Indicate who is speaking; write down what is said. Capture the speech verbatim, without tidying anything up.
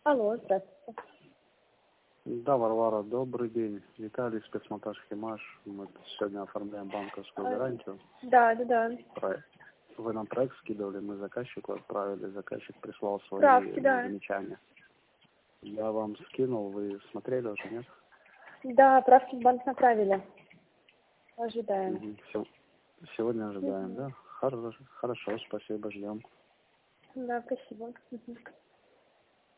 Speaker 1: Алло, здравствуйте.
Speaker 2: Да, Варвара, добрый день. Виталий, спецмонтаж «Химаш». Мы сегодня оформляем банковскую гарантию.
Speaker 1: Да, да, да.
Speaker 2: Проект. Вы нам проект скидывали, мы заказчику отправили, заказчик прислал свои
Speaker 1: Справки, да.
Speaker 2: замечания. Я вам скинул, вы смотрели уже, нет?
Speaker 1: Да, правки в банк направили. Ожидаем.
Speaker 2: Угу. Все. Сегодня ожидаем,
Speaker 1: Угу.
Speaker 2: да? Хорошо, хорошо, спасибо, ждем.
Speaker 1: Да, спасибо. Угу.